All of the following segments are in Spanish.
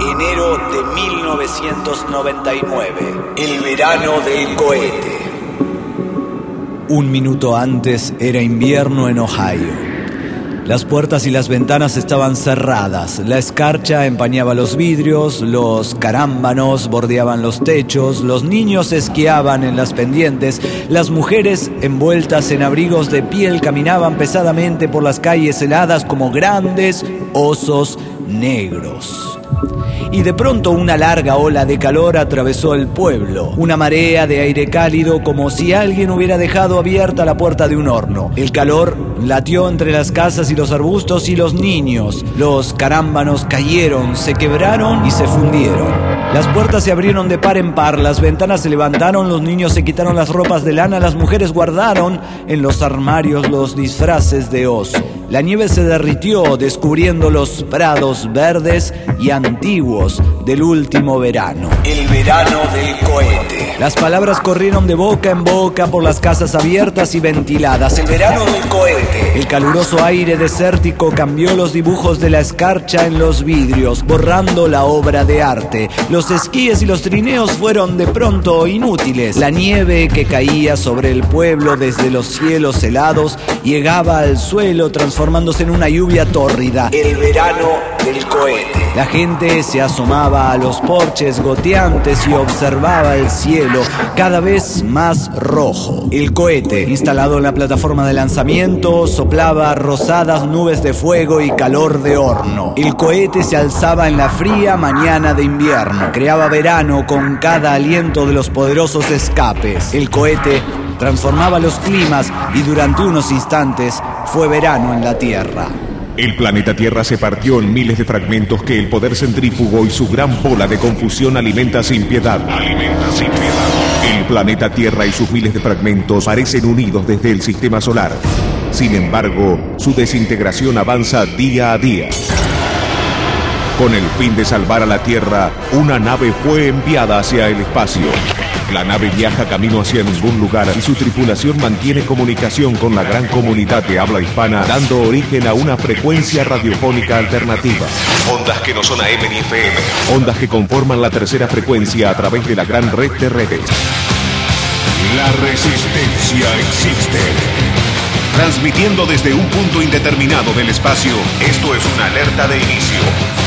Enero de 1999. El verano del cohete. Un minuto antes era invierno en Ohio. Las puertas y las ventanas estaban cerradas, la escarcha empañaba los vidrios, los carámbanos bordeaban los techos, los niños esquiaban en las pendientes, las mujeres envueltas en abrigos de piel caminaban pesadamente por las calles heladas como grandes osos negros. Y de pronto una larga ola de calor atravesó el pueblo. Una marea de aire cálido como si alguien hubiera dejado abierta la puerta de un horno. El calor latió entre las casas y los arbustos y los niños. Los carámbanos cayeron, se quebraron y se fundieron. Las puertas se abrieron de par en par, las ventanas se levantaron, los niños se quitaron las ropas de lana, las mujeres guardaron en los armarios los disfraces de oso. La nieve se derritió, descubriendo los prados verdes y antiguos del último verano. El verano del cohete. Las palabras corrieron de boca en boca por las casas abiertas y ventiladas. El verano del cohete. El caluroso aire desértico cambió los dibujos de la escarcha en los vidrios, borrando la obra de arte. Los esquíes y los trineos fueron de pronto inútiles. La nieve que caía sobre el pueblo desde los cielos helados llegaba al suelo transformándose en una lluvia tórrida. El verano del cohete. La gente se asomaba a los porches goteantes y observaba el cielo cada vez más rojo. El cohete, instalado en la plataforma de lanzamiento, soplaba rosadas nubes de fuego y calor de horno. El cohete se alzaba en la fría mañana de invierno. Creaba verano con cada aliento de los poderosos escapes. El cohete transformaba los climas y durante unos instantes fue verano en la Tierra. El planeta Tierra se partió en miles de fragmentos que el poder centrífugo y su gran bola de confusión alimenta sin piedad. El planeta Tierra y sus miles de fragmentos parecen unidos desde el sistema solar. Sin embargo, su desintegración avanza día a día. Con el fin de salvar a la Tierra, una nave fue enviada hacia el espacio. La nave viaja camino hacia ningún lugar y su tripulación mantiene comunicación con la gran comunidad de habla hispana, dando origen a una frecuencia radiofónica alternativa. Ondas que no son AM ni FM. Ondas que conforman la tercera frecuencia a través de la gran red de redes. La resistencia existe. Transmitiendo desde un punto indeterminado del espacio, esto es una alerta de inicio.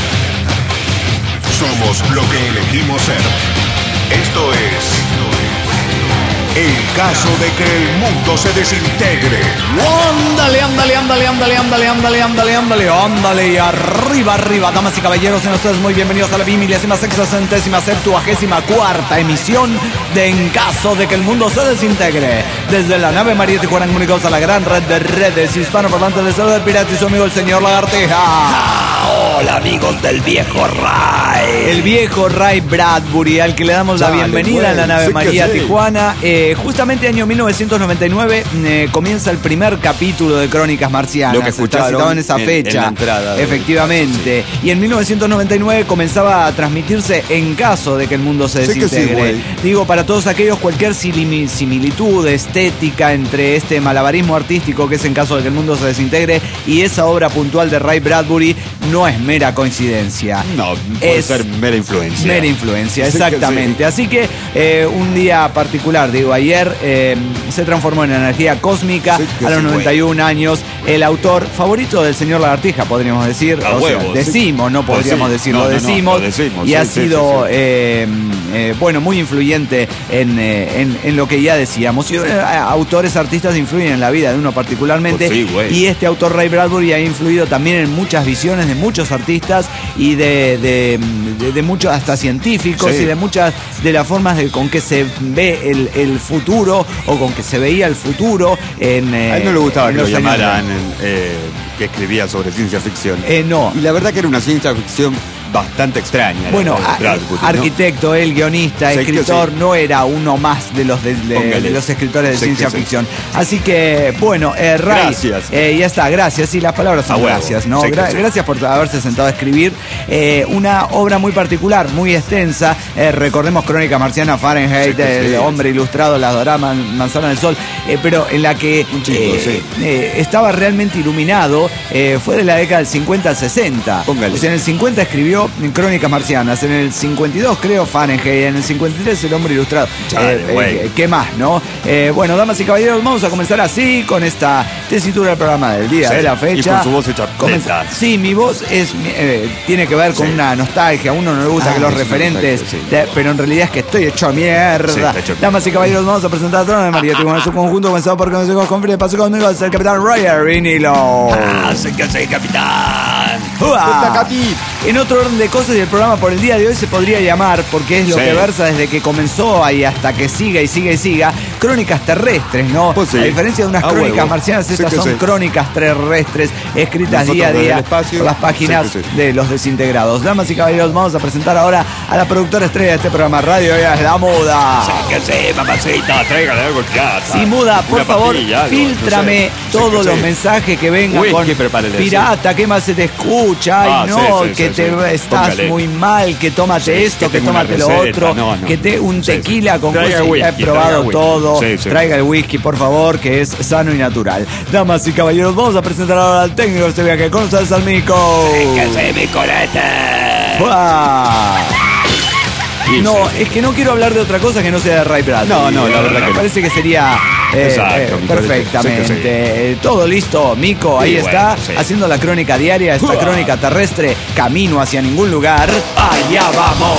Somos lo que elegimos ser. Esto es el caso de que el mundo se desintegre. Ándale, ándale, ándale, ándale, ándale, ándale, ándale, ándale, ándale, y arriba, arriba, damas y caballeros, sean ustedes muy bienvenidos a la 2664ª emisión de En Caso de que el Mundo se Desintegre. Desde la nave María Tijuana, comunicados a la gran red de redes hispanoparlantes de Salud del Pirata y su amigo el señor Lagartija. Hola amigos del viejo Ray. El viejo Ray Bradbury, al que le damos la bienvenida en la nave María Tijuana. Justamente año 1999 comienza el primer capítulo de Crónicas Marcianas. Lo que escucharon en esa fecha. En la entrada, efectivamente. Sí. Y en 1999 comenzaba a transmitirse En Caso de que el Mundo se Desintegre. Sí, digo, para todos aquellos, cualquier similitud estética entre este malabarismo artístico que es En Caso de que el Mundo se Desintegre y esa obra puntual de Ray Bradbury no es mera coincidencia. No, puede ser mera influencia. Mera influencia, exactamente. Sí. Así que un día particular, digo, ayer se transformó en energía cósmica a los 91 años. El autor favorito del señor Lagartija, podríamos decir. Decimos, no podríamos decir, lo decimos. Y ha sido, bueno, muy influyente en lo que ya decíamos. Y, autores, artistas influyen en la vida de uno particularmente. Y este autor Ray Bradbury ha influido también en muchas visiones de muchos artistas y de muchos hasta científicos y de muchas de las formas con que se ve el futuro o con que se veía el futuro a él no le gustaba que lo llamaran que escribía sobre ciencia ficción. No. Y la verdad que era una ciencia ficción bastante extraña. Bueno, arquitecto, él, guionista, escritor, no era uno más de los escritores de ciencia ficción. Así que, bueno, Ray, gracias. Ya está, gracias. Y las palabras son gracias, ¿no? Gracias por haberse sentado a escribir una obra muy particular, muy extensa. Recordemos Crónica Marciana, Fahrenheit, el hombre ilustrado, las doramas, Manzana del Sol, pero en la que estaba realmente iluminado. Fue de la década del 50 al 60. Póngale. O sea, en el 50 escribió Ilustrado, en Crónicas Marcianas. En el 52, creo, Fahrenheit. En el 53, El Hombre Ilustrado. ¿Qué más, no? Bueno, damas y caballeros, vamos a comenzar así con esta tesitura del programa del día de la fecha. Y con su voz hecha petas. Sí, mi voz tiene que ver con una nostalgia. A uno no le gusta que los referentes, pero en realidad es que estoy hecho mierda. Damas y caballeros, vamos a presentar a Trono de María. En su conjunto, comenzado por consejos con Free. Paso conmigo es el capitán Roger Vinilo. Soy capitán. En otro orden de cosas, y el programa por el día de hoy se podría llamar, porque es lo que versa desde que comenzó y hasta que siga y siga y siga, Crónicas Terrestres, ¿no? Pues sí. A diferencia de unas crónicas marcianas, estas son crónicas terrestres, escritas día a día por las páginas de los desintegrados. Damas y caballeros, vamos a presentar ahora a la productora estrella de este programa radio, ella es la Muda. Sáquese, mamacita, tráigale algo ya. Sí, Muda, por favor, fíltrame todos los mensajes que vengan con pirata, ¿qué más se te escucha? Ay, no, que estás muy mal, que tómate esto, que tómate lo otro, que un tequila con cosas que he probado todo. Traiga el whisky, por favor, que es sano y natural. Damas y caballeros, vamos a presentar ahora al técnico de este viaje, Gonzalo Salmico. ¡Sáquese mi colete! No, es que no quiero hablar de otra cosa que no sea de Ray Bradbury. No, la verdad que me parece que sería perfectamente. Todo listo, Mico, ahí está, haciendo la crónica diaria, esta crónica terrestre, camino hacia ningún lugar. ¡Allá vamos!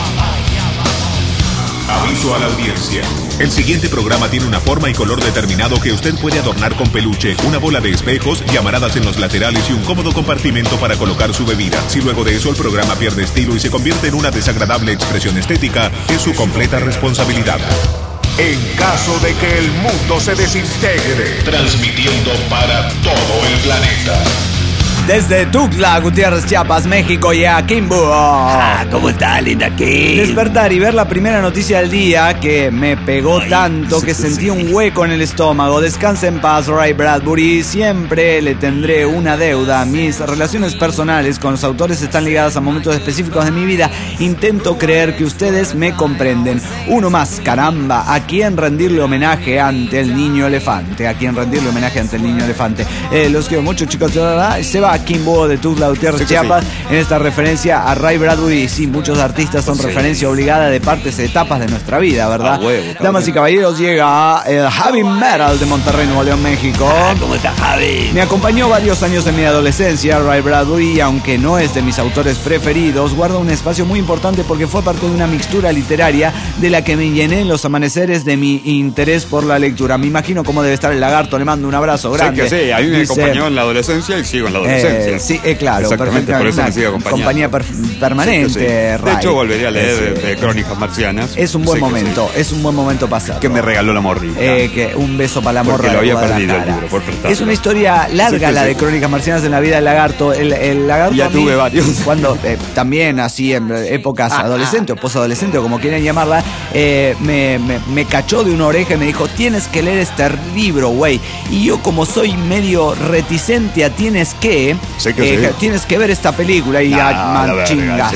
Aviso a la audiencia. El siguiente programa tiene una forma y color determinado que usted puede adornar con peluche, una bola de espejos, llamaradas en los laterales y un cómodo compartimento para colocar su bebida. Si luego de eso el programa pierde estilo y se convierte en una desagradable expresión estética, es su completa responsabilidad. En caso de que el mundo se desintegre, transmitiendo para todo el planeta. Desde Tuxtla Gutiérrez, Chiapas, México y a Kimbo. ¿Cómo está, linda Kim? Despertar y ver la primera noticia del día que me pegó tanto que sentí un hueco en el estómago. Descanse en paz, Ray Bradbury. Siempre le tendré una deuda. Mis relaciones personales con los autores están ligadas a momentos específicos de mi vida. Intento creer que ustedes me comprenden. Uno más, caramba. ¿A quién rendirle homenaje ante el niño elefante? ¿A quién rendirle homenaje ante el niño elefante? Los quiero mucho, chicos. Se va Kimbo de Tuxtla Gutiérrez, Chiapas, en esta referencia a Ray Bradbury. Sí, muchos artistas son referencia obligada de partes y etapas de nuestra vida, ¿verdad? Damas y caballeros, llega el Heavy Metal de Monterrey, Nuevo León, México. ¿Cómo está, Javi? Me acompañó varios años en mi adolescencia, Ray Bradbury, y aunque no es de mis autores preferidos, guarda un espacio muy importante porque fue parte de una mixtura literaria de la que me llené en los amaneceres de mi interés por la lectura. Me imagino cómo debe estar el lagarto, le mando un abrazo grande. Sí, a mí me acompañó en la adolescencia y sigo en la adolescencia. Sí, claro, exactamente, por eso me sigue compañía permanente. De hecho, volvería a leer de Crónicas Marcianas. Es un buen momento, es un buen momento pasado. Que me regaló la morrita. Que un beso para la morra. Porque lo había perdido el libro, por prestarlo. Es una historia larga la de Crónicas Marcianas en la vida del lagarto. El lagarto ya tuve varios. Cuando también así en épocas adolescente o posadolescente o como quieran llamarla, me cachó de una oreja y me dijo, tienes que leer este libro, güey. Y yo como soy medio reticente a tienes que ver esta película y chingas.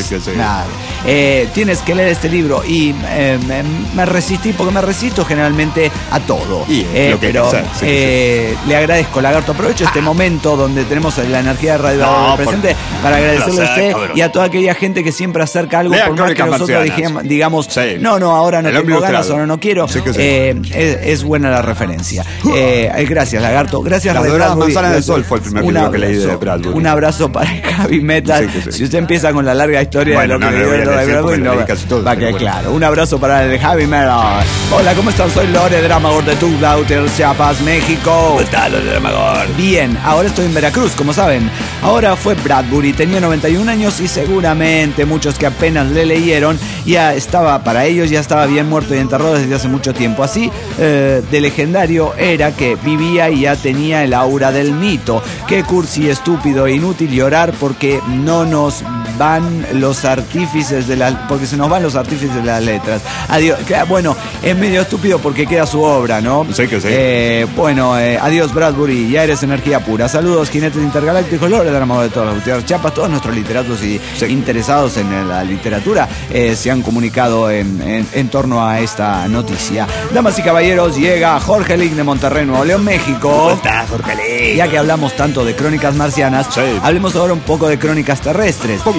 Tienes que leer este libro y me resistí porque me resisto generalmente a todo. Pero le agradezco, lagarto. Aprovecho este momento donde tenemos la energía de radio presente para agradecerle a usted y a toda aquella gente que siempre acerca algo por más que nosotros digamos ahora no tengo ganas o no quiero. Es buena la referencia. Gracias, lagarto. Gracias, Las Doradas Manzanas del Sol fue el primer libro que leí de Bradbury. Un abrazo para el Heavy Metal. Si usted empieza con la larga historia de lo que leyó de Bradbury, va a quedar claro. Un abrazo para el Heavy Metal. Hola, ¿cómo están? Soy Lore Dramagor de Tuxtla Gutiérrez, Chiapas, México. ¿Cómo está, Lore Dramagor? Bien, ahora estoy en Veracruz, como saben. Ahora fue Bradbury, tenía 91 años y seguramente muchos que apenas le leyeron para ellos ya estaba bien muerto y enterrado desde hace mucho tiempo. Así de legendario era que vivía y ya tenía el aura del mito. Qué cursi, estúpido e inútil llorar porque no nos van los artífices porque se nos van los artífices de las letras. Adiós. Bueno, es medio estúpido porque queda su obra, ¿no? Sí que sí. Adiós, Bradbury, ya eres energía pura. Saludos, jinetes intergalácticos, Lore Dramagor de todas las Gutiérrez Chiapas. Todos nuestros literatos y interesados en la literatura se han comunicado en torno a esta noticia. Damas y caballeros, llega Jorge Lick de Monterrey, Nuevo León, México. ¿Cómo está, Jorge Lick? Ya que hablamos tanto de Crónicas Marcianas, hablemos ahora un poco de Crónicas Terrestres.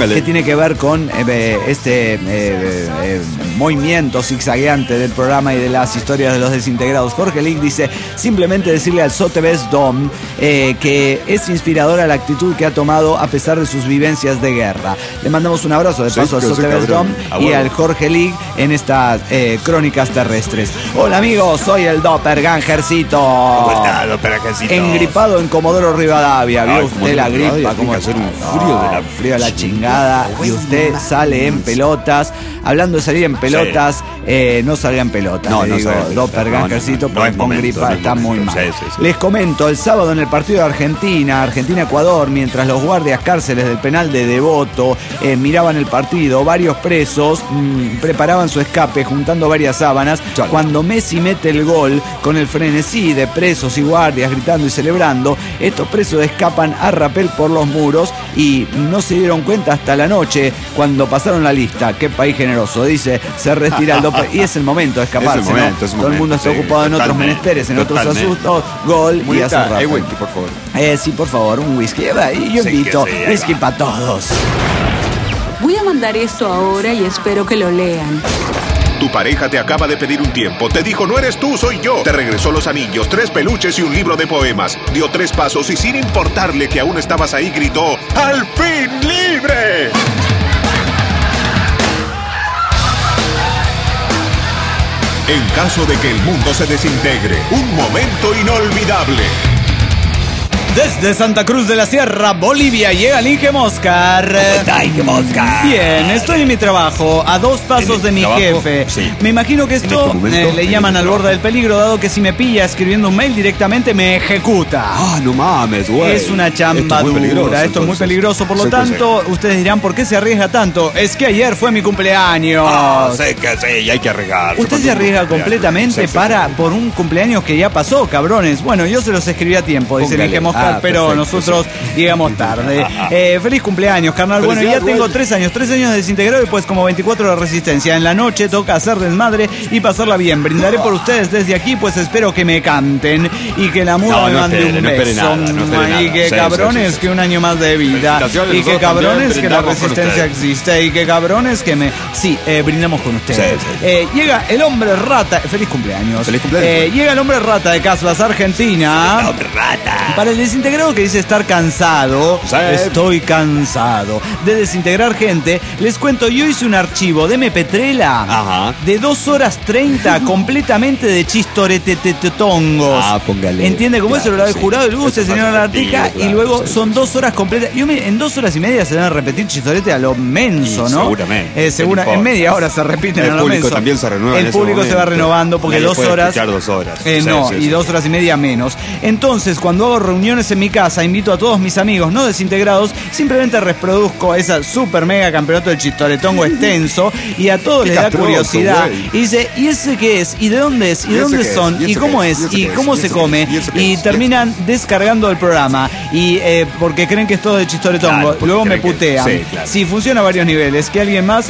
Póngale. que tiene que ver con este movimiento zigzagueante del programa y de las historias de los desintegrados. Jorge Lick dice, simplemente decirle al Sotebes Dom que es inspiradora la actitud que ha tomado a pesar de sus vivencias de guerra. Le mandamos un abrazo de paso al Sotebes Dom y al Jorge Lick en estas crónicas terrestres. Hola amigos, soy el Doppelgangercito. ¿Cómo está, Doppelgangercito? Engripado en Comodoro Rivadavia. ¿Vio usted la gripa? Tiene que hacer un frío de la chingada. Y usted sale en pelotas. Hablando de salir en pelotas, no salga en pelotas. No, le no digo, salga. Doppelgangercito, No porque es con momento, gripa no es está muy momento. mal. Sí. Les comento, el sábado en el partido de Argentina-Ecuador, mientras los guardias cárceles del penal de Devoto miraban el partido, varios presos preparaban su escape juntando varias sábanas. Cuando Messi mete el gol, con el frenesí de presos y guardias gritando y celebrando, estos presos escapan a rapel por los muros y no se dieron cuenta hasta la noche cuando pasaron la lista. Qué país generoso, dice, se retira el Doppel. Y es el momento de escaparse, Es el momento, ¿no? es el Todo el mundo momento, está ocupado en otros totalmente, menesteres, en otros asuntos. Gol y hace Mulita, rapel. whisky, por favor. Sí, por favor, un whisky. Yo Sí, invito que sí, ahí whisky va. para todos. Voy a mandar esto ahora y espero que lo lean. Tu pareja te acaba de pedir un tiempo. Te dijo, no eres tú, soy yo. Te regresó los anillos, 3 peluches y un libro de poemas. Dio 3 pasos y sin importarle que aún estabas ahí, gritó, ¡al fin libre! En caso de que el mundo se desintegre, un momento inolvidable. Desde Santa Cruz de la Sierra, Bolivia, llega el Inge Moscar. Bien, estoy en mi trabajo, a 2 pasos de mi trabajo? jefe. Sí. Me imagino que esto este momento, le en llaman este al borde trabajo. del peligro, dado que si me pilla escribiendo un mail directamente me ejecuta. Ah, no mames, güey. Es una chamba Esto es muy peligroso, dura, esto es muy entonces. peligroso, por lo Sí, tanto, ustedes dirán, ¿por qué se arriesga tanto? Es que ayer fue mi cumpleaños. Sé que sí, y hay que arriesgar. Usted se arriesga completamente por un cumpleaños que ya pasó, cabrones. Bueno, yo se los escribí a tiempo, dice el Póngale. Inge Moscar, pero Perfecto, nosotros sí. llegamos tarde. Feliz cumpleaños, carnal. Bueno, ya Felicidades, tengo güey. 3 años de desintegrado y pues como 24 de resistencia. En la noche toca hacer desmadre y pasarla bien. Brindaré por ustedes desde aquí, pues espero que me canten y que la muda No, me no mande espere, un no espere beso. nada, no espere Y nada. que Sí, cabrones, sí. que un año más de vida. Felicitaciones, Y que nosotros cabrones, también que la brindamos con resistencia ustedes. existe. Y que cabrones, que me... Sí, brindamos con ustedes. Sí. Llega el hombre rata. Feliz cumpleaños. Feliz cumpleaños. Llega el hombre rata de Casbas, Argentina. Para el desintegrado que dice estar cansado, Sí. estoy cansado de desintegrar gente. Les cuento, yo hice un archivo de MP3 Ajá. de 2 horas 30 completamente de chistoretetongos. Ah, póngale. ¿Entiende cómo Claro, eso? Lo ha sí. jurado el gusto, Eso señora pasa Lartica, efectivo, y luego claro, sí, son sí, 2 horas completas. En 2 horas y media se deben repetir chistorete a lo menso, Y ¿no? seguramente, En no importa. media hora se repiten El a lo público menso. también se renueva en El ese público se va momento. renovando porque Nadie 2 puede horas. escuchar 2 horas. No, Sí, y sí, 2 sí. horas y media menos. Entonces, cuando hago reuniones en mi casa, invito a todos mis amigos no desintegrados, simplemente reproduzco esa super mega campeonato del chistoretongo extenso y a todos Qué les da castroso, curiosidad. güey. Y dice, ¿y ese qué es? ¿Y de dónde es? ¿Y de ¿Y ese dónde qué es? son? ¿Y ¿Y ese cómo qué es? es? ¿Y ese ¿Y qué es? cómo ¿Y se ese come? qué es? ¿Y ese qué Y es? terminan descargando el programa. Y porque creen que es todo de chistoretongo. Claro, porque Luego me creen que- putean. sí, claro. Si funciona a varios niveles, que alguien más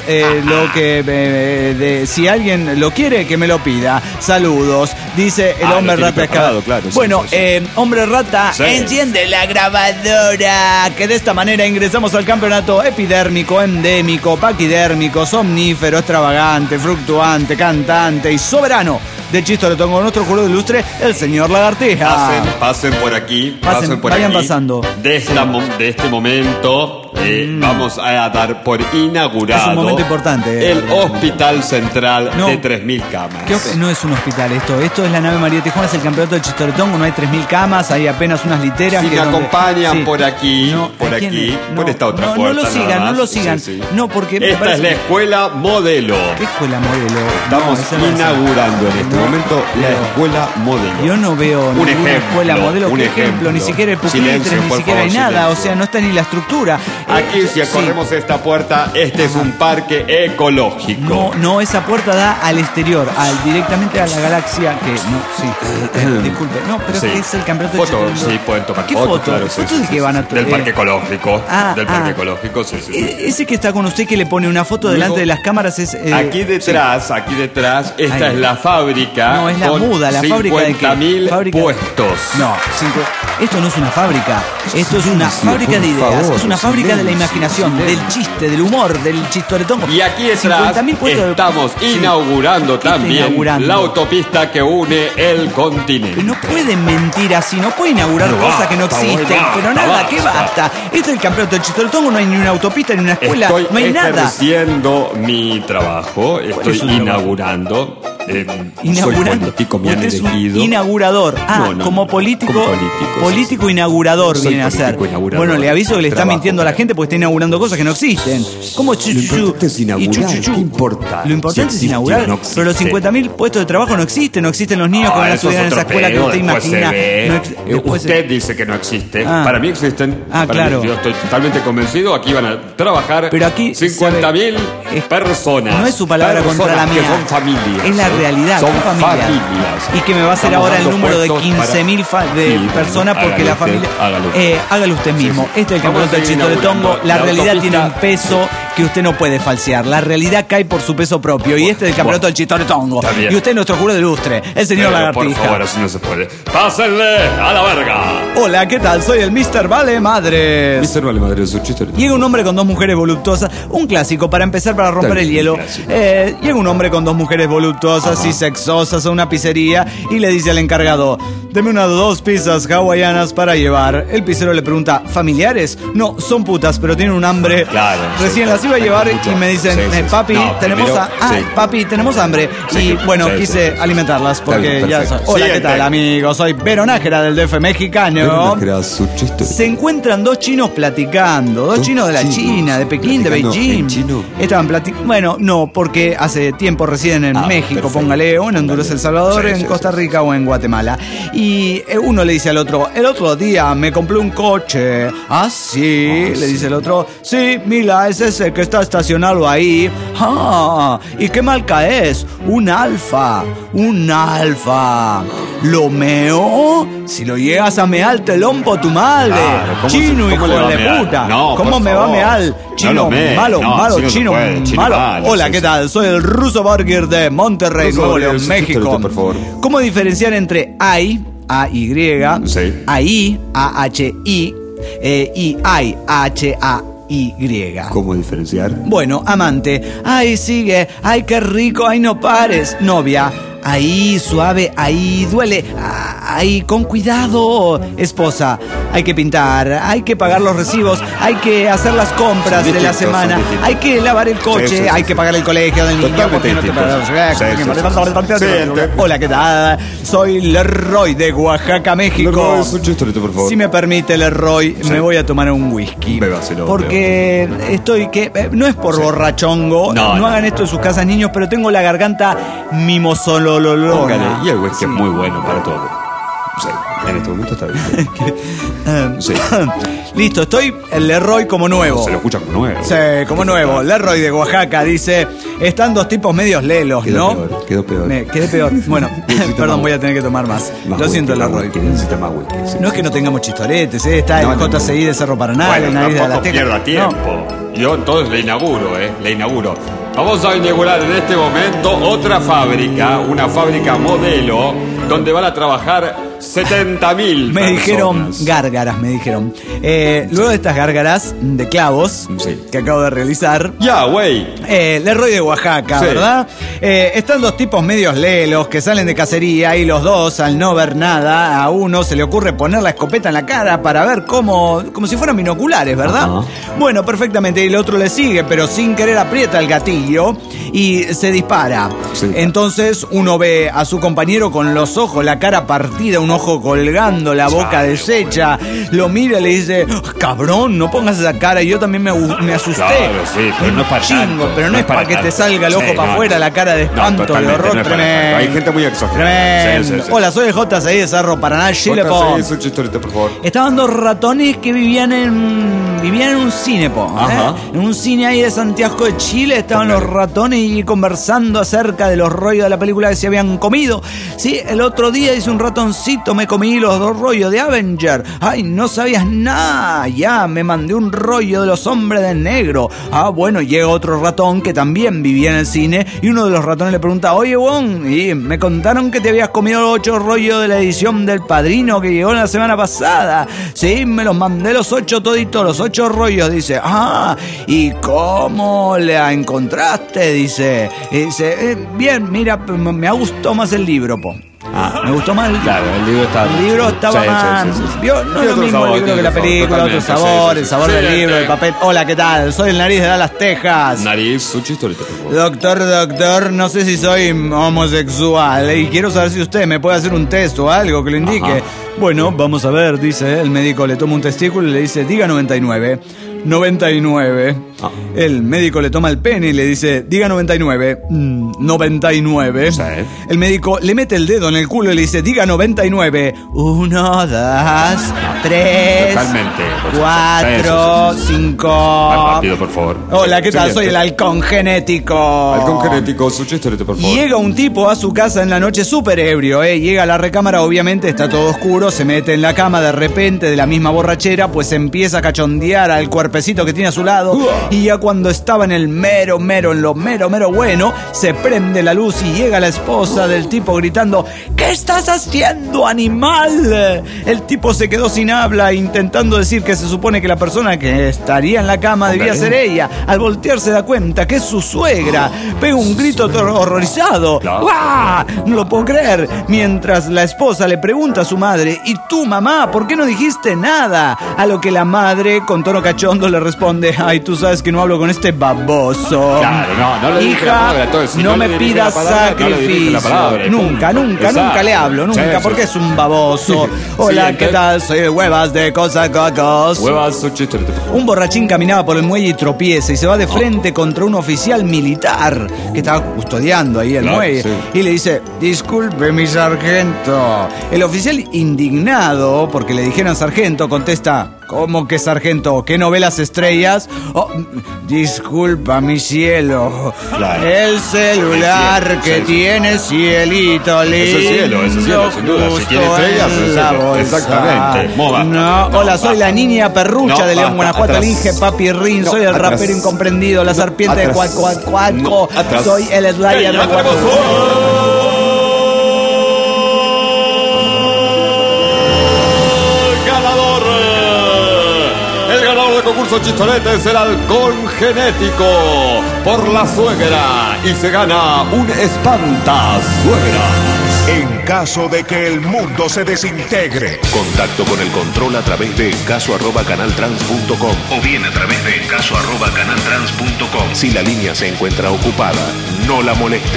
si alguien lo quiere, que me lo pida. Saludos. Dice el Ah, hombre lo tiene rata preparado, escalado. claro, sí, Bueno, sí, sí. hombre rata, Sí. enciende la grabadora. Que de esta manera ingresamos al campeonato epidérmico, endémico, paquidérmico, somnífero, extravagante, fluctuante, cantante y soberano de chistoretongo. Nuestro jurado ilustre, el señor Lagartija. Pasen por aquí, Pasen, pasen por vayan aquí. pasando. De este momento vamos a dar por inaugurado Es un momento importante, el ¿verdad? Hospital Central No. de 3.000 camas. No es un hospital esto es la nave María Tijuana, es el campeonato de chistoretongo, no hay 3.000 camas, hay apenas unas literas. Si que me donde- acompañan Sí. por aquí, No, por ¿a quién aquí, es? por No, esta otra no, puerta. no lo nada sigan, más. no lo sigan. Sí, sí. No, porque me Esta parece es la que- escuela modelo. ¿Qué escuela modelo? Estamos No, esa no es. inaugurando en este No, momento la no. escuela modelo. Yo no veo Un ninguna ejemplo, escuela modelo. un ¿Qué ejemplo? Ni ejemplo. siquiera el pupitre, Silencio, ni por siquiera hay favor, nada. silencio. O sea, no está ni la estructura. Aquí, si Sí. corremos esta puerta, este es un parque ecológico. No, esa puerta da al exterior, directamente a la galaxia que disculpe. No, pero Sí. es que es el campeonato de Fotos, chistoretongo. sí, pueden tomar ¿Qué fotos, foto? claro. sí, ¿Fotos sí, de qué sí, van a sí. Del parque ecológico. Ah, Del parque ecológico, sí, sí. Ese que está con usted que le pone una foto delante de las cámaras es... Aquí detrás, esta Ahí. es la fábrica. No, es la con muda, la fábrica de qué? 50.000 Fábrica- puestos. No, esto no es una fábrica. Esto es una Silencio, fábrica de por ideas. favor, Es una fábrica de capacidad de la imaginación, del chiste, del humor, del chistoretongo. Y aquí atrás estamos inaugurando también la autopista que une el continente. No pueden mentir así, no pueden inaugurar cosas que no existen. Pero nada, que basta. Este es el campeonato del chistoretongo, no hay ni una autopista, ni una escuela, no hay nada. Estoy ejerciendo mi trabajo, estoy inaugurando. Soy político, me han elegido. Inaugurador. Como político inaugurador viene a ser. Bueno, le aviso que le está mintiendo a la gente porque está inaugurando cosas que no existen. ¿Cómo chuchuchu? Lo importante es inaugurar. ¿Qué importa? Lo importante es inaugurar. No, pero los 50.000 puestos de trabajo no existen. No existen los niños que van a estudiar en esa escuela que usted imagina. Usted dice que no existe. Para mí existen. Claro. Yo estoy totalmente convencido. Aquí van a trabajar 50.000 personas. No es su palabra contra la mía. Que son familias. Es la realidad. Son familias. Y que me va a hacer ahora el número de 15.000 personas porque la familia. Hágalo usted mismo. Este es el campeonato del chistoretongo. La realidad tiene un peso que usted no puede falsear. La realidad cae por su peso propio. Y este es el campeonato del chistoretongo. Y usted es nuestro juro de lustre, el señor Lagartija. Por favor, así no se puede. ¡Pásenle a la verga! Hola, ¿qué tal? Soy el Mr. Vale Madres. Mr. Vale Madres, su chistoretongo. Llega un hombre con dos mujeres voluptuosas. Un clásico para empezar, para romper el hielo. Llega un hombre con dos mujeres voluptuosas y sexosas a una pizzería y le dice al encargado: deme unas 2 pizzas hawaianas para llevar. El pizzero le pregunta: ¿familiares? No, son putas, pero tienen un hambre. Claro. Recién las iba a llevar y me dicen: papi, papi, tenemos hambre. Y bueno, quise alimentarlas porque ya son. Hola, ¿qué tal, amigos? Soy Vero Nájera del DF mexicano. Se encuentran dos chinos platicando. Dos chinos de la China, de Pekín, de Beijing. Estaban platicando. Bueno, no, porque hace tiempo residen en México, póngale, o en Honduras, El Salvador, en Costa Rica o en Guatemala. Y uno le dice al otro: el otro día me compré un coche. ¿Ah, sí? Le dice el otro: sí, mira, es ese que está estacionado ahí. ¿Y qué marca es? Un Alfa. ¿Lo meo? Si lo llegas a mear, te lompo tu madre. Chino, hijo de puta. No, ¿cómo me va a mear? Chino malo, chino malo. Hola, ¿qué tal? Soy el Ruso Burger de Monterrey, Nuevo León, México. ¿Cómo diferenciar entre AI, AI, AHI, y AI, HAY? ¿Cómo diferenciar? Bueno, amante. Ay, sigue. Ay, qué rico. Ay, no pares. Novia. Ahí, suave, ahí, duele, ahí, con cuidado. Esposa, hay que pintar, hay que pagar los recibos, hay que hacer las compras de la semana, hay que lavar el coche, hay que pagar el colegio del niño. Hola, ¿qué tal? Soy Leroy de Oaxaca, México. Si me permite, Leroy, me voy a tomar un whisky. Porque estoy no es por borrachongo, no hagan esto en sus casas, niños, pero tengo la garganta mimosolo. Póngale, y el whisky es muy bueno para todo. Sí, en este momento está bien. Sí. Listo, estoy el Leroy como nuevo. Se lo escucha como nuevo. Sí, como nuevo. Leroy de Oaxaca dice: están dos tipos medios lelos, ¿no? Quedó peor. Quedé peor. Bueno, perdón, voy a tener que tomar más. Lo siento, Leroy. Necesita más whisky. No es que no tengamos chistoretes, está el JCI de Cerro Paraná, el nariz de la Teca. Pierda tiempo. Yo entonces le inauguro. Vamos a inaugurar en este momento otra fábrica, una fábrica modelo, donde van a trabajar 70.000 personas. Me dijeron gárgaras, luego de estas gárgaras de clavos que acabo de realizar. Leroy de Oaxaca, ¿verdad? Están dos tipos medios lelos que salen de cacería y los dos, al no ver nada, a uno se le ocurre poner la escopeta en la cara para ver como si fueran binoculares, ¿verdad? Bueno, perfectamente. Y el otro le sigue, pero sin querer aprieta el gatillo y se dispara. Entonces uno ve a su compañero con los ojos, la cara partida, un ojo colgando, la boca deshecha, lo mira y le dice: cabrón, no pongas esa cara. Y yo también me asusté. Claro, sí, pero no es para tanto. Pero no es para que te salga el ojo para afuera, la cara de espanto, de horror, tremendo. Hay gente muy exagerada. Hola, soy el JCI de Cerro Paraná, Chile. Estaban dos ratones que vivían en un cine, en un cine ahí de Santiago de Chile. Estaban los ratones y conversando acerca de los rollos de la película que se habían comido. Sí, el otro día dice un ratoncito güerito, me comí los 2 rollos de Avenger. Ay, no sabías nada. Ya, me mandé un rollo de los Hombres de Negro. Ah, bueno, llega otro ratón que también vivía en el cine y uno de los ratones le pregunta, oye, Bon, y me contaron que te habías comido los 8 rollos de la edición del Padrino que llegó la semana pasada. Sí, me los mandé los 8 toditos, los 8 rollos. Dice, ¿y cómo la encontraste? Dice, bien, mira, me gustó más el libro, po. Me gustó más el libro. Claro, el libro estaba más... Sí. ¿Vio? No es lo mismo el libro que la película, otro sabor, el sabor del libro, el papel. Hola, ¿qué tal? Soy el Nariz de Dallas, Texas. Nariz, su chistorito, por favor. Doctor, no sé si soy homosexual y quiero saber si usted me puede hacer un test o algo que lo indique. Ajá. Bueno, vamos a ver, dice el médico, le toma un testículo y le dice, diga 99. 99. El médico le toma el pene y le dice, diga 99. 99. Sí. El médico le mete el dedo en el culo y le dice, diga 99. 1, 2, 3, Totalmente. 4, 5. Más rápido, por favor. Hola, ¿qué tal? Siguiente. Soy el halcón genético. Halcón genético, su chistorito, por favor. Llega un tipo a su casa en la noche súper ebrio, Llega a la recámara, obviamente está todo oscuro, se mete en la cama, de repente, de la misma borrachera, pues empieza a cachondear al cuerpecito que tiene a su lado. Y ya cuando estaba en el mero bueno, se prende la luz y llega la esposa del tipo gritando, ¿qué estás haciendo, animal? El tipo se quedó sin habla, intentando decir que se supone que la persona que estaría en la cama debía ser ella. Al voltear se da cuenta que es su suegra. Pega un grito horrorizado. Claro. ¡Ah! No lo puedo creer. Mientras la esposa le pregunta a su madre, ¿y tú, mamá, por qué no dijiste nada? A lo que la madre, con tono cachondo, le responde, ay, tú sabes que no hablo con este baboso. Claro, no le dirige la Hija, palabra, entonces, si no no me le dirige pidas la palabra, no le dirige la sacrificio. palabra, Nunca Exacto. le hablo, nunca, Sí, porque sí. es un baboso. Hola, Siguiente. ¿qué tal? Soy el Huevas de Cosa Cocos. Huevas, su chistorito, por favor. Un borrachín caminaba por el muelle y tropieza y se va de frente contra un oficial militar que estaba custodiando ahí el Claro, muelle. sí. Y le dice, disculpe, mi sargento. El oficial, indignado porque le dijeron sargento, contesta, ¿cómo que sargento? ¿Qué no ve las estrellas? Oh, disculpa, mi cielo. Claro. El celular El cielo, que sí. tiene cielito lindo. Eso es cielo, sin duda. Si tiene justo estrellas, en es la cielo. bolsa. Exactamente. Moda. No, No, hola, soy basta. la niña perrucha No, de León, basta, Guanajuato, atrás. el Inge Papi Rin, No, soy el atrás. rapero incomprendido, la serpiente de atrás. Cuacuacuaco, No, atrás. soy el Slayer de Ya tenemos el ganador del concurso Chistorete es el halcón genético por la suegra y se gana un espanta suegra. En caso de que el mundo se desintegre. Contacto con el control a través de caso@canaltrans.com o bien a través de caso@canaltrans.com. Si la línea se encuentra ocupada, no la moleste.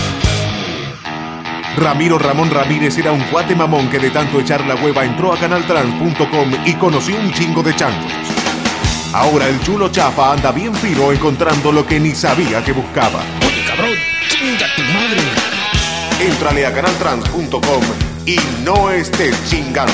Ramiro Ramón Ramírez era un cuate mamón que de tanto echar la hueva entró a canaltrans.com y conoció un chingo de changos. Ahora el chulo chafa anda bien fino encontrando lo que ni sabía que buscaba. Oye, cabrón, chinga tu madre. Éntrale a canaltrans.com y no estés chingando.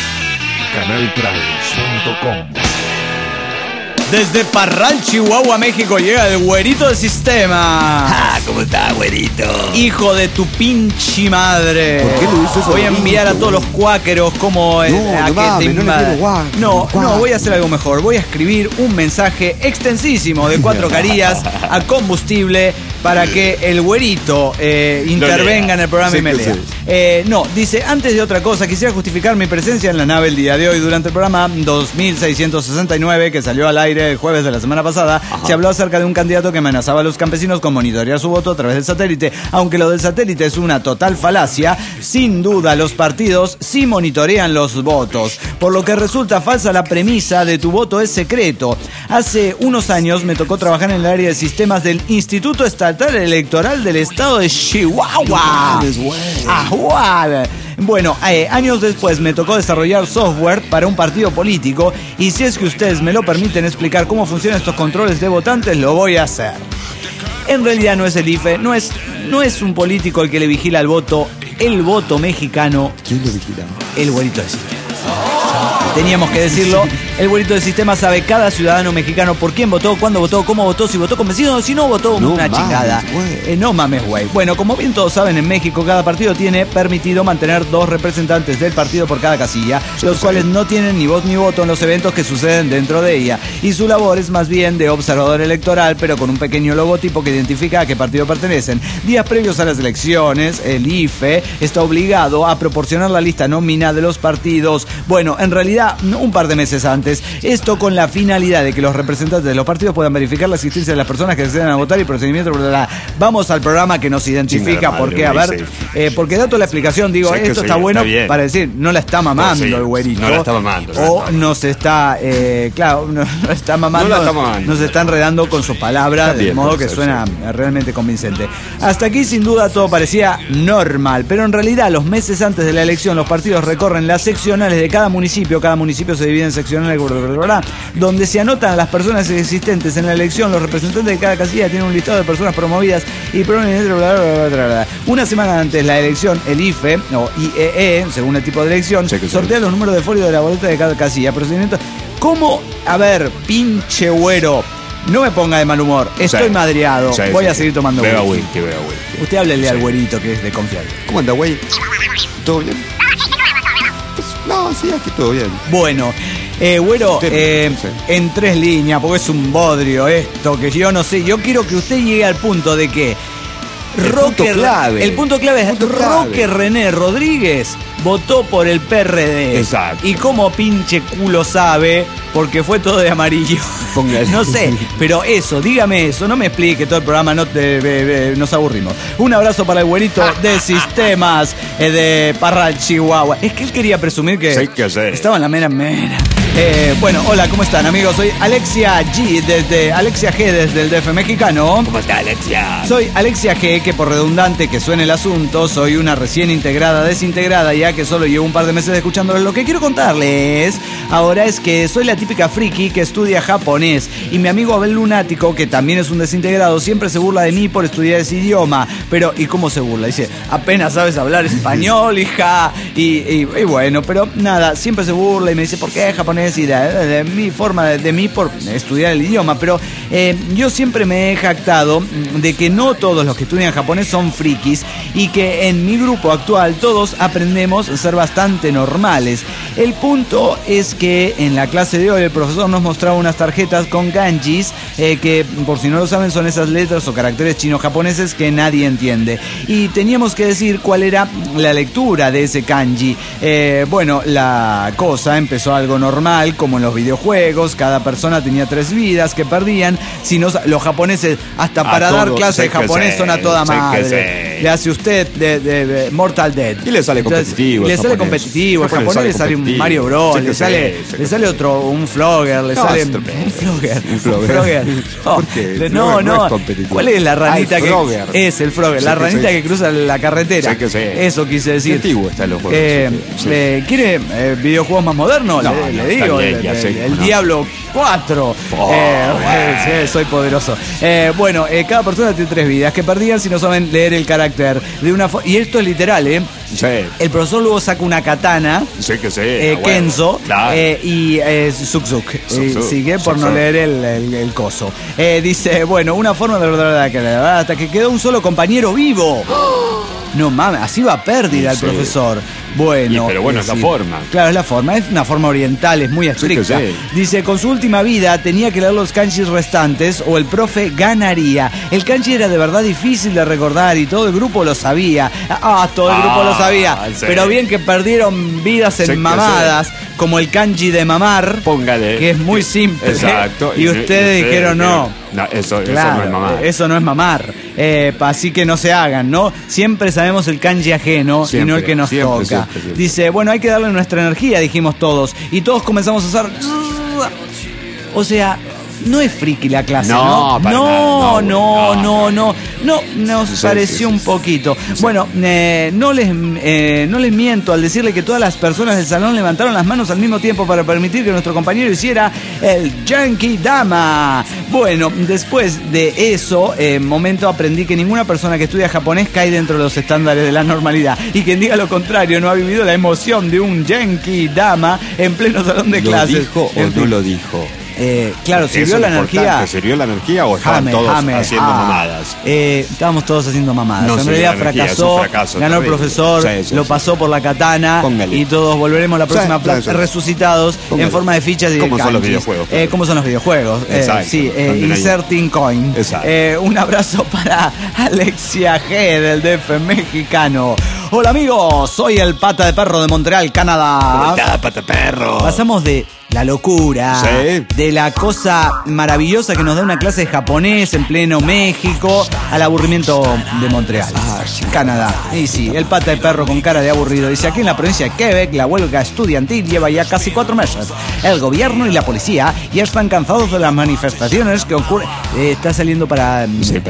Canaltrans.com. Desde Parral, Chihuahua, México, llega el güerito del sistema. ¿Cómo está, güerito? Hijo de tu pinche madre. ¿Por qué lo hizo eso Voy a enviar a bonito, todos los cuáqueros como No, no mames, no le quiero guac, No, guac. voy a hacer algo mejor. Voy a escribir un mensaje extensísimo de 4 carillas a combustible para que el güerito intervenga en el programa Sí, y me que lea. sí. No, dice, antes de otra cosa, quisiera justificar mi presencia en la nave el día de hoy. Durante el programa 2669, que salió al aire el jueves de la semana pasada, se habló acerca de un candidato que amenazaba a los campesinos con monitorear su voto a través del satélite. Aunque lo del satélite es una total falacia, sin duda los partidos sí monitorean los votos, por lo que resulta falsa la premisa de tu voto es secreto. Hace unos años me tocó trabajar en el área de sistemas del Instituto Estatal Electoral del Estado de Chihuahua. Bueno, años después me tocó desarrollar software para un partido político y si es que ustedes me lo permiten explicar cómo funcionan estos controles de votantes, lo voy a hacer. En realidad no es el IFE, no es un político el que le vigila el voto mexicano. ¿Quién lo vigila? El güerito del sistema. Teníamos que decirlo El güerito del sistema sabe cada ciudadano mexicano por quién votó, cuándo votó, cómo votó, si votó convencido, si no votó, No una mames, chingada. No mames, güey. Bueno, como bien todos saben, en México cada partido tiene permitido mantener 2 representantes del partido por cada casilla, los cuales no tienen ni voz ni voto en los eventos que suceden dentro de ella. Y su labor es más bien de observador electoral, pero con un pequeño logotipo que identifica a qué partido pertenecen. Días previos a las elecciones, el IFE está obligado a proporcionar la lista nómina de los partidos. Bueno, en realidad, un par de meses antes. Esto con la finalidad de que los representantes de los partidos puedan verificar la existencia de las personas que acceden a votar y procedimiento. Bla, bla, bla. Vamos al programa que nos identifica. ¿Por qué? A ver, porque da toda la explicación. Digo, Sí, esto sí, está bueno está bien. para decir, no la está mamando Sí, el güerito. no la está mamando. O nos está, claro, no está mamando. No la está mamando. Nos está enredando con sus palabras, También de modo puede que ser, suena realmente convincente. Hasta aquí, sin duda, todo parecía normal, pero en realidad, los meses antes de la elección, los partidos recorren las seccionales de cada municipio. Cada municipio se divide en seccionales, donde se anotan a las personas existentes en la elección. Los representantes de cada casilla tienen un listado de personas promovidas y una semana antes de la elección, el IFE o IEE, según el tipo de elección, sortea los números de folio de la boleta de cada casilla. Procedimiento. ¿Cómo? A ver, pinche güero. No me ponga de mal humor, estoy madreado, voy a seguir tomando Beba whisky. whisky, beba whisky. Usted háblele al güerito, que es de confiar. ¿Cómo anda, güey? ¿Todo bien? No, sí, aquí todo bien. Bueno, güero, Sí. en 3 líneas, porque es un bodrio esto, que yo no sé. Yo quiero que usted llegue al punto de que El punto clave. El punto clave es Punto clave. Roque René Rodríguez votó por el PRD. Exacto. Y como pinche culo sabe, porque fue todo de amarillo. Póngale. No sé, pero eso, dígame eso, no me explique todo el programa, nos aburrimos. Un abrazo para el güerito de Sistemas de Parral, Chihuahua. Es que él quería presumir que Sí, que sí. estaba en la mera. Bueno, hola, ¿cómo están, amigos? Soy Alexia G desde el DF mexicano. ¿Cómo está, Alexia? Soy Alexia G, que por redundante que suene el asunto, soy una recién integrada, desintegrada, ya que solo llevo un par de meses escuchándolo. Lo que quiero contarles ahora es que soy la típica friki que estudia japonés, y mi amigo Abel Lunático, que también es un desintegrado, siempre se burla de mí por estudiar ese idioma. Pero, ¿y cómo se burla? Dice, apenas sabes hablar español, hija. Y bueno, pero nada, siempre se burla y me dice, ¿por qué japonés? Y de mi forma, de mí por estudiar el idioma. Pero yo siempre me he jactado de que no todos los que estudian japonés son frikis, y que en mi grupo actual todos aprendemos a ser bastante normales. El punto es que en la clase de hoy el profesor nos mostraba unas tarjetas con kanjis, que por si no lo saben son esas letras o caracteres chino-japoneses que nadie entiende. Y teníamos que decir cuál era la lectura de ese kanji. Bueno, la cosa empezó algo normal, como en los videojuegos. Cada persona tenía 3 vidas que perdían. Si no, los japoneses, hasta para dar clase de japonés, son a toda madre. Le hace usted de Mortal Dead. Y le sale competitivo. Le el sale japonés. competitivo. El japonés le sale un Mario Bros. Sí, Le sale otro, un Flogger. Le sale otro un Flogger. Flogger. Oh, ¿Por qué? no, Flogger no no. es competitivo. ¿Cuál es la ranita Ah, el que Flogger. es el Flogger? Sí, La que ranita sí. que cruza la carretera. Sí, que sí. Eso quise decir. Qué antiguo están los juegos. Sí. ¿Quiere videojuegos más modernos? No, le no, digo, está bien, ya sé, el no. Diablo 4. Sí, soy poderoso. Bueno, cada persona tiene 3 vidas que perdían si no saben leer el carácter de una y esto es literal, Sí. El profesor luego saca una katana, Sí, que sí. Kenzo, Claro. y Suk-Suk. Suk-Suk. Sigue por no Suk-Suk. leer el coso. Dice, bueno, una forma de hasta que quedó un solo compañero vivo. No mames, así va a pérdida el Sí. profesor. Bueno, Pero bueno, es la forma. Claro, es la forma, es una forma oriental, es muy estricta. sí. Dice, con su última vida tenía que leer los kanjis restantes o el profe ganaría. El kanji era de verdad difícil de recordar y todo el grupo lo sabía. Todo el grupo lo sabía. sí. Pero bien que perdieron vidas en Sí, que mamadas, como el kanji de mamar, Póngale. que es muy simple. Exacto. Y ustedes dijeron no. No, eso Claro, no es mamá. eso no es mamar. Así que no se hagan, ¿no? Siempre sabemos el kanji ajeno y no el que nos Siempre, toca. siempre. Dice, bueno, hay que darle nuestra energía, dijimos todos. Y todos comenzamos a hacer... O sea, No es friki la clase, No, ¿no? para nada, No, nos pareció un poquito. Bueno, no les miento al decirle que todas las personas del salón levantaron las manos al mismo tiempo para permitir que nuestro compañero hiciera el Genki Dama. Bueno, después de eso, momento aprendí que ninguna persona que estudia japonés cae dentro de los estándares de la normalidad. Y quien diga lo contrario no ha vivido la emoción de un Genki Dama en pleno salón de clases. ¿Lo dijo o no lo dijo? Claro, sirvió la energía. ¿Sirvió la energía o estaban todos haciendo mamadas? Estábamos todos haciendo mamadas. No, en realidad fracasó, ganó el profesor, lo pasó por la katana. Póngale. Y todos volveremos la próxima resucitados Póngale. en forma de fichas y ¿Cómo de son los kanjis. videojuegos? ¿Cómo son los videojuegos? Exacto. Sí, inserting coin. Exacto. Un abrazo para Alexia G del DF mexicano. Hola amigos, soy el Pata de Perro de Montreal, Canadá. Hola, Pata Perro. Pasamos de la locura, de la cosa maravillosa que nos da una clase de japonés en pleno México, al aburrimiento de Montreal, Canadá. Y sí, el Pata de Perro con cara de aburrido dice: aquí en la provincia de Quebec la huelga estudiantil lleva ya casi 4 meses. El gobierno y la policía ya están cansados de las manifestaciones que ocurren. Está saliendo para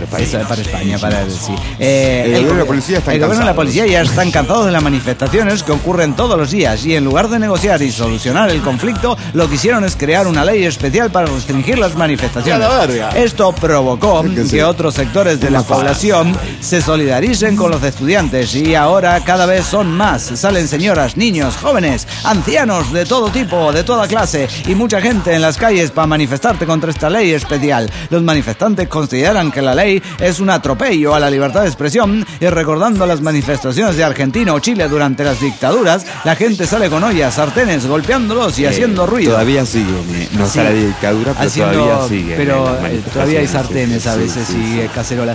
España, para sí. El gobierno y la policía están el gobierno y la cansados. policía ya están cansados de las manifestaciones que ocurren todos los días, y en lugar de negociar y solucionar el conflicto, lo que hicieron es crear una ley especial para restringir las manifestaciones. Esto provocó que otros sectores de la población se solidaricen con los estudiantes, y ahora cada vez son más. Salen señoras, niños, jóvenes, ancianos de todo tipo, de toda clase, y mucha gente en las calles para manifestarte contra esta ley especial. Los manifestantes consideran que la ley es un atropello a la libertad de expresión, y recordando las manifestaciones de Argentina o Chile durante las dictaduras, la gente sale con ollas, sartenes, golpeándolos y haciendo ruido. Todavía sigue, no está la dictadura, pero todavía sigue. Pero todavía hay sartenes a veces y cacerolas.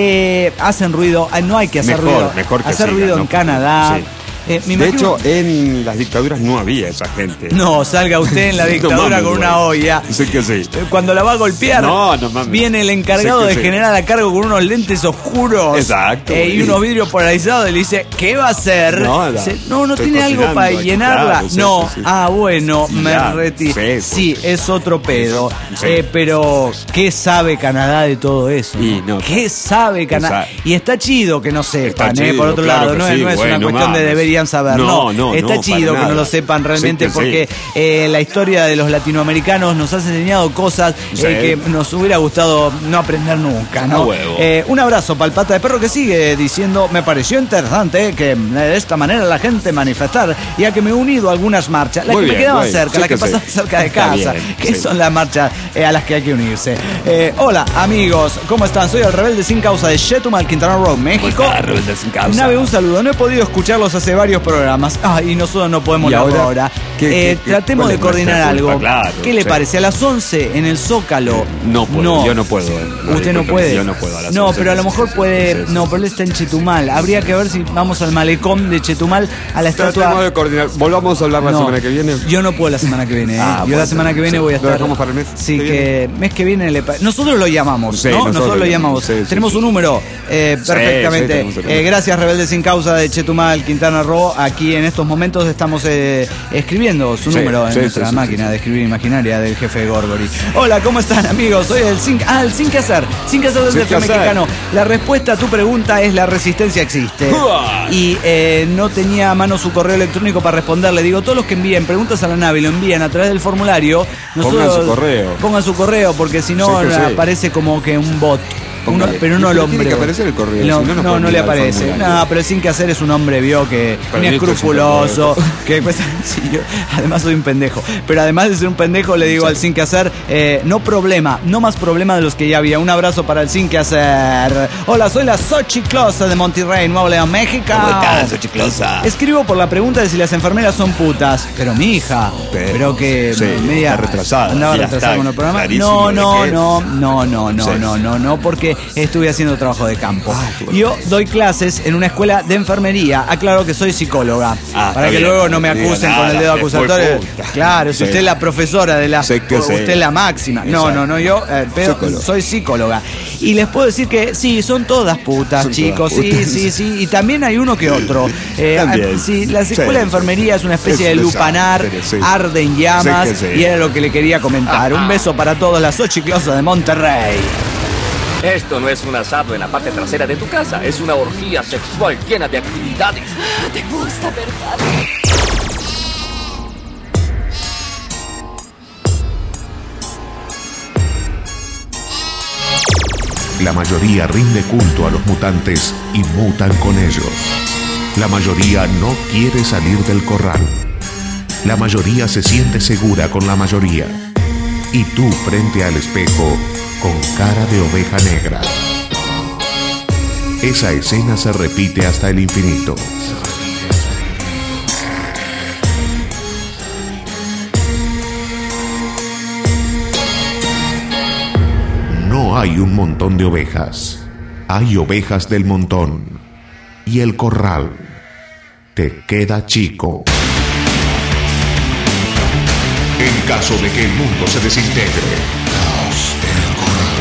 Hacen ruido, no hay que hacer ruido. Mejor que hacer siga, ruido ¿no? en Canadá. Sí. De hecho, en las dictaduras no había esa gente. No, salga usted en la dictadura No mames, con una olla. Sé que sí. Cuando la va a golpear, No mames. viene el encargado Sé de que sí. general a cargo con unos lentes oscuros. Exacto. Y unos vidrios polarizados, y le dice: ¿qué va a hacer? Nada. Dice, no Estoy tiene algo cocinando para aquí, llenarla. claro, sí, no, sí. bueno, Sí, me ya, retiro. sí, Es otro pedo. Sí. Pero, ¿qué sabe Canadá de todo eso? Y no, ¿Qué sabe Canadá? Y está chido que no sepan, Está chido, por otro claro lado. que No, sí, es una bueno, cuestión de mames. deberían saber. No, está no, chido para que no nada. lo sepan realmente, Sí que porque la historia de los latinoamericanos nos ha enseñado cosas que nos hubiera gustado no aprender nunca, ¿no? huevo. Un abrazo para el Pata de Perro, que sigue diciendo: me pareció interesante que de esta manera la gente manifestar, ya que me he unido a algunas marchas, las Muy que me bien, quedaban muy bien. cerca, Sí las que que pasaban sí. cerca de Está casa, bien, que sí. son las marchas a las que hay que unirse. Hola amigos, ¿cómo están? Soy el Rebelde Sin Causa de Chetumal, Quintana Roo, México. Rebelde Sin Causa. Nave, un saludo. No he podido escucharlos hace varios programas. Y nosotros no podemos ¿Y hablar ahora? ahora. ¿Qué- Tratemos cuál de es coordinar nuestra culpa? algo. Claro, ¿Qué le sí. parece? A las 11 en el Zócalo. No puedo, yo no puedo. Usted no puede. Yo no puedo a las No, 11, pero a lo mejor puede. Sí, sí, No, sí. pero él está en Chetumal. Habría que ver si vamos al malecón de Chetumal, a la Tratemos estatua. de coordinar. ¿Volvamos a hablar la No, semana que viene? Yo no puedo la semana que viene. Yo la bueno, semana que viene sí. voy a ¿Lo estar. dejamos para el mes Sí, que que mes que viene nosotros lo llamamos, Sí, ¿no? Nosotros lo llamamos. sí, sí, Tenemos sí. un número perfectamente. tenemos el número. Gracias, Rebelde Sin Causa de Chetumal, Quintana Roo. Aquí en estos momentos estamos escribiendo su Sí, número en sí, nuestra sí, máquina sí. de escribir imaginaria del jefe Gorgori. Hola, ¿cómo están, amigos? Soy el Sin que hacer. Sin que hacer del Sin DF que hacer. mexicano. La respuesta a tu pregunta es: la resistencia existe. Y no tenía a mano su correo electrónico para responderle. Digo, todos los que envíen preguntas a la nave y lo envían a través del formulario, Pongan su correo. Pongan su correo, porque si no Sí, que sí. aparece como que un bot. Póngale. Pero no el Pero hombre. tiene que aparecer el correo, No, si no, no no, puede no le enviar el aparece. formulario. No, pero el Sin que hacer es un hombre, vio, que Pero inescrupuloso. Que pues, sí, yo además soy un pendejo. Pero además de ser un pendejo, le digo al Sin que hacer: no problema, no más problema de los que ya había. Un abrazo para el Sin que hacer. Hola, soy la Xochiclosa de Monterrey, Nuevo León, México. ¿Cómo estás, Xochiclosa? Escribo por la pregunta de si las enfermeras son putas. Pero mi hija, pero que sí, media está retrasada. andaba Ya retrasada está con el programa. clarísimo No, de que- no, Sí. porque que estuve haciendo trabajo de campo. Yo doy clases en una escuela de enfermería. Aclaro que soy psicóloga. Para que luego no me acusen con el dedo acusatorio. Claro, si usted es la profesora de la... usted es la máxima. No, yo soy psicóloga. Y les puedo decir que sí, son todas putas, chicos. Sí. Y también hay uno que otro. Sí, la escuela de enfermería es una especie de lupanar, arde en llamas, y era lo que le quería comentar. Un beso para todos, las ochiclosas de Monterrey. Esto no es un asado en la parte trasera de tu casa, es una orgía sexual llena de actividades. ¿Te gusta, verdad? La mayoría rinde culto a los mutantes y mutan con ellos. La mayoría no quiere salir del corral. La mayoría se siente segura con la mayoría. Y tú frente al espejo con cara de oveja negra. Esa escena se repite hasta el infinito. No hay un montón de ovejas. Hay ovejas del montón. Y el corral te queda chico. En caso de que el mundo se desintegre, caos en el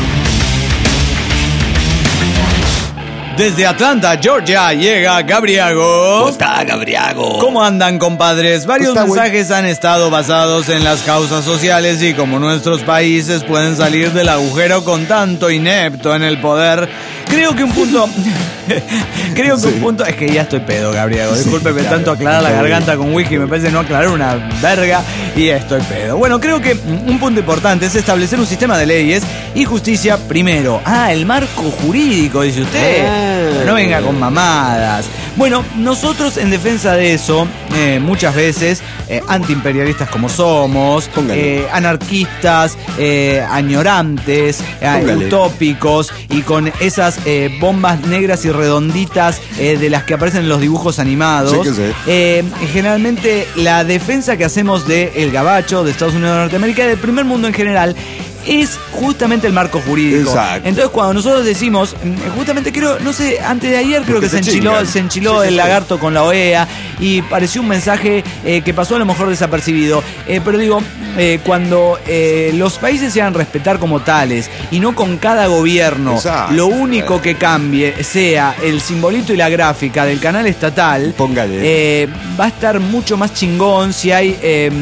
corral. Desde Atlanta, Georgia, llega Gabriago. ¿Cómo está, Gabriago? ¿Cómo andan, compadres? Varios mensajes han estado basados en las causas sociales y como nuestros países pueden salir del agujero con tanto inepto en el poder. Creo que un punto es que ya estoy pedo, Gabriel. Discúlpeme, claro, tanto aclarar la garganta con whisky me parece no aclarar una verga y estoy pedo. Bueno, creo que un punto importante es establecer un sistema de leyes y justicia primero. El marco jurídico, dice usted. No venga con mamadas. Bueno, nosotros en defensa de eso, muchas veces, antiimperialistas como somos, anarquistas, añorantes, utópicos y con esas bombas negras y redonditas de las que aparecen en los dibujos animados. Generalmente la defensa que hacemos del gabacho, de Estados Unidos de Norteamérica y del primer mundo en general es justamente el marco jurídico. Exacto. Entonces cuando nosotros decimos, justamente creo, no sé, antes de ayer creo que se enchiló el lagarto con la OEA y pareció un mensaje que pasó a lo mejor desapercibido. Pero digo, cuando los países se hagan respetar como tales y no con cada gobierno, lo único que cambie sea el simbolito y la gráfica del canal estatal, va a estar mucho más chingón si hay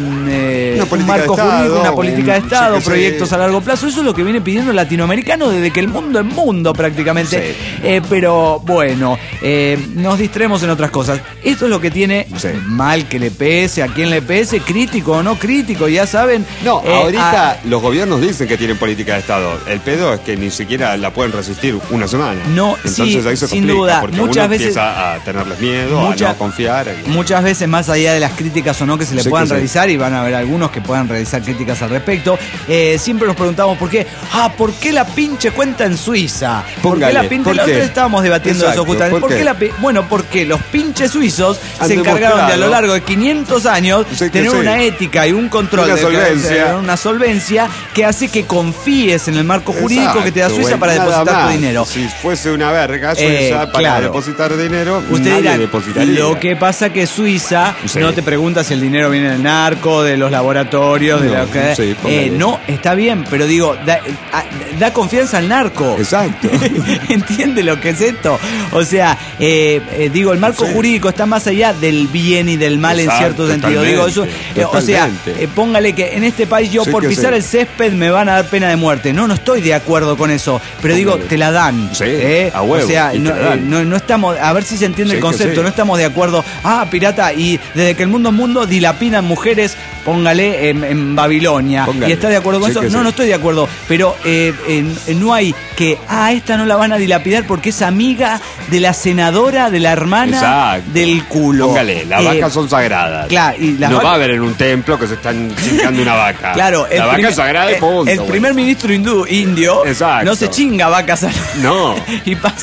un marco jurídico, una política de Estado, proyectos a largo plazo. Eso es lo que viene pidiendo el latinoamericano desde que el mundo es mundo prácticamente. Pero bueno, nos distraemos en otras cosas. Esto es lo que tiene mal que le pese, a quien le pese, crítico o no crítico, ya saben. Ahorita los gobiernos dicen que tienen política de Estado. El pedo es que ni siquiera la pueden resistir una semana. Entonces ahí se complica, sin duda, porque muchas veces empieza a tenerles miedo, a no confiar. Muchas veces, más allá de las críticas o no que se le puedan realizar, y van a haber algunos que puedan realizar críticas al respecto, siempre nos preguntamos por qué. ¿Por qué la pinche cuenta en Suiza? ¿Por qué la pinche? Nosotros estábamos debatiendo eso justamente. Bueno, porque los pinches suizos se encargaron de a lo largo de 500 años tener una ética y un control, una solvencia que hace que confíes en el marco jurídico que te da Suiza para depositar tu dinero. Si fuese una verga Suiza para depositar dinero, usted nadie dirá, depositaría. Lo que pasa que Suiza no te pregunta si el dinero viene del narco, de los laboratorios, no, está bien, pero digo, da confianza al narco. Exacto. ¿Entiende lo que es esto? O sea, digo, el marco jurídico está más allá del bien y del mal en cierto sentido. Digo, eso, o sea, póngale que en este país yo por pisar el césped me van a dar pena de muerte. No estoy de acuerdo con eso, pero digo, te la dan. A huevo. O sea, no estamos, a ver si se entiende el concepto, no estamos de acuerdo. Pirata, y desde que el mundo es mundo dilapidan mujeres, póngale en Babilonia. ¿Y está de acuerdo con eso? No estoy de acuerdo, pero no hay que, esta no la van a dilapidar porque es amiga de la senadora, de la hermana del culo. Póngale, las vacas son sagradas. Claro, y no va a haber en un templo que se están chingando una vaca. Claro, la vaca es sagrada y punto. El primer ministro indio no se chinga vacas. No. Y pasa.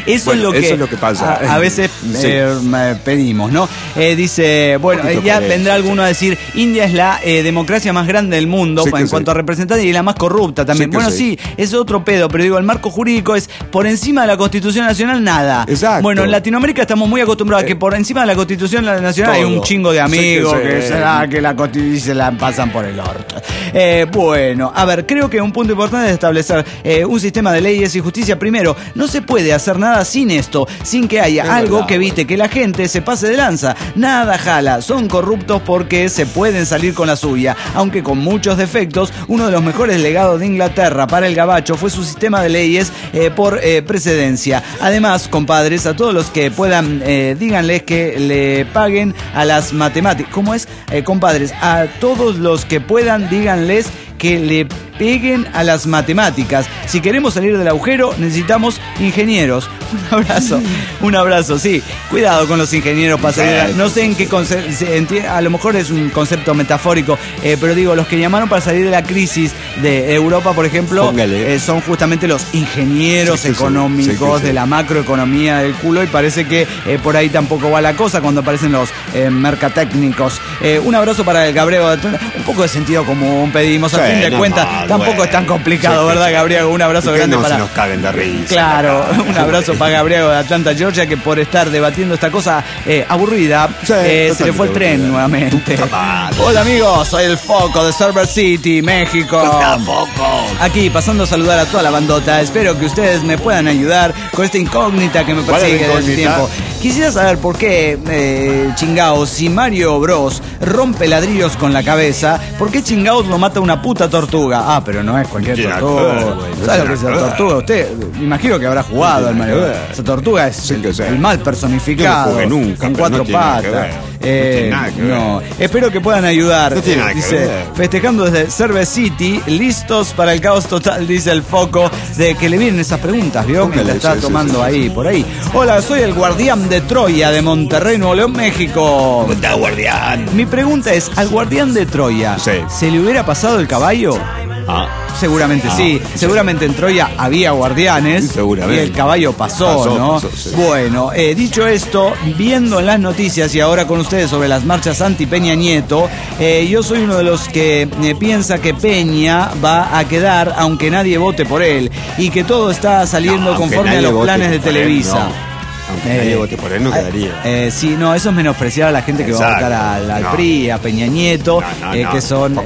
Eso es lo que pasa. A veces pedimos, ¿no? Dice, bueno, ya vendrá alguno a decir, India es la democracia más grande del mundo en cuanto a representantes y la más corrupta también. Sí, es otro pedo, pero digo, el marco jurídico es por encima de la Constitución Nacional, nada. Exacto. Bueno, en Latinoamérica estamos muy acostumbrados a que por encima de la Constitución Nacional hay un chingo de amigos que la Constitución se la pasan por el orto. Bueno, a ver, creo que un punto importante es establecer un sistema de leyes y justicia. Primero, no se puede hacer nada sin esto, sin que haya algo que evite que la gente se pase de lanza. Nada jala, son corruptos porque se pueden salir con la suya, aunque con muchos defectos. Uno de los mejores legados de Inglaterra para el gabacho fue su sistema de leyes por precedencia. Además, compadres, a todos los que puedan, díganles que le paguen a las matemáticas. ¿Cómo es? Compadres, a todos los que puedan, díganles que le peguen a las matemáticas. Si queremos salir del agujero, necesitamos ingenieros. Un abrazo, sí. Cuidado con los ingenieros para salir. No sé en qué concepto, a lo mejor es un concepto metafórico, pero digo, los que llamaron para salir de la crisis de Europa, por ejemplo, son justamente los ingenieros económicos de la macroeconomía del culo, y parece que por ahí tampoco va la cosa cuando aparecen los mercatécnicos. Un abrazo para el Gabriel de Atlanta. Un poco de sentido común pedimos, a fin de cuentas. Tampoco es tan complicado, ¿verdad, Gabriel? Un abrazo grande para... se nos caguen de risa. Claro, un abrazo para Gabriel de Atlanta, Georgia, que por estar debatiendo esta cosa aburrida, se le fue el tren nuevamente. Hola amigos, soy el Foco de Server City, México. Aquí pasando a saludar a toda la bandota. Espero que ustedes me puedan ayudar con esta incógnita que me persigue desde hace tiempo. Quisiera saber por qué, chingaos, si Mario Bros rompe ladrillos con la cabeza, ¿por qué chingaos lo mata una puta tortuga? Pero no es cualquier tortuga. ¿Sabes lo que es la tortuga? Usted, imagino que habrá jugado al Mario Bros. Esa tortuga es el mal personificado. No nunca, con 4 patas. No, espero que puedan ayudar. Dice, festejando desde Server City, listos para el caos total, dice el Foco, de que le vienen esas preguntas, ¿vio? Que la está tomando ahí, por ahí. Hola, soy el guardián de Troya de Monterrey, Nuevo León, México. ¿Cómo está, guardián? Mi pregunta es, ¿al guardián de Troya se le hubiera pasado el caballo? Seguramente sí. Seguramente en Troya había guardianes y el caballo pasó, ¿no? Bueno, dicho esto, viendo en las noticias y ahora con ustedes sobre las marchas anti-Peña Nieto, yo soy uno de los que piensa que Peña va a quedar aunque nadie vote por él y que todo está saliendo conforme a los planes de Televisa. Aunque nadie vote por él, no quedaría. Sí, no, eso es menospreciar a la gente que va a votar al PRI, a Peña Nieto, que son...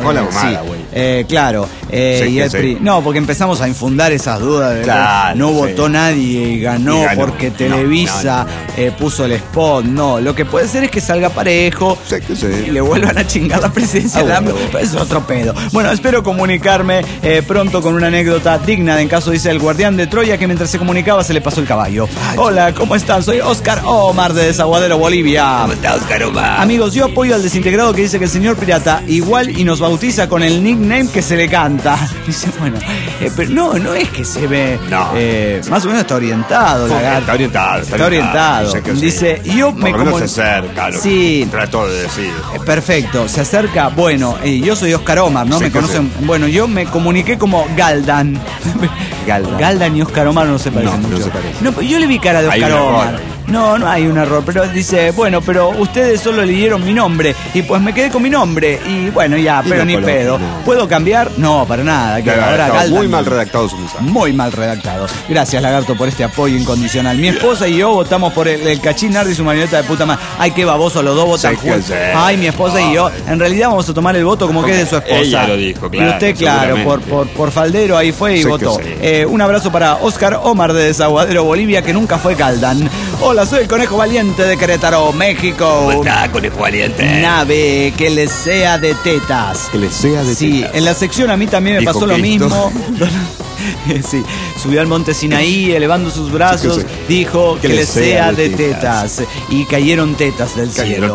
claro, y el PRI. No, porque empezamos a infundar esas dudas de no votó nadie y ganó porque Televisa puso el spot. No, lo que puede ser es que salga parejo y le vuelvan a chingar la presidencia de AMLO. Es otro pedo. Bueno, espero comunicarme pronto con una anécdota digna de en caso, dice el guardián de Troya, que mientras se comunicaba se le pasó el caballo. Hola, ¿cómo están? Soy Oscar Omar de Desaguadero, Bolivia. ¿Cómo está, Oscar Omar? Amigos, yo apoyo al desintegrado que dice que el señor pirata igual y nos bautiza con el nickname que se le canta. Dice, bueno, pero no es que se ve. Más o menos está orientado. Está orientado. Dice, yo me comunico. Se acerca. Sí. Trato de decir. Perfecto, se acerca. Bueno, yo soy Oscar Omar, ¿no? Me conocen. Bueno, yo me comuniqué como Galdan. Galdan y Oscar Omar no se parecen mucho. No se parecen. No, yo le vi cara de Oscar Omar. No hay un error, pero dice, bueno, pero ustedes solo leyeron mi nombre y pues me quedé con mi nombre y bueno, ya, pero ni pedo. ¿Puedo cambiar? No, para nada. Que ahora Galdan, muy mal redactado su mensaje. Muy mal redactado. Gracias, Lagarto, por este apoyo incondicional. Mi esposa y yo votamos por el Cachín Nardi y su marioneta de puta madre. Ay, qué baboso, los dos votan juntos. Ay, mi esposa y yo. En realidad vamos a tomar el voto como que es de su esposa. Ella lo dijo, claro. Y usted, claro, por faldero ahí fue y votó. Un abrazo para Oscar Omar de Desaguadero, Bolivia, que nunca fue Galdan. Hola, soy el Conejo Valiente de Querétaro, México. ¿Cómo está, Conejo Valiente? Nave, que les sea de tetas. Que les sea de tetas. Sí, en la sección a mí también me pasó lo mismo. Sí, subió al monte Sinaí, elevando sus brazos, dijo que les sea de tetas. Y cayeron tetas del cielo.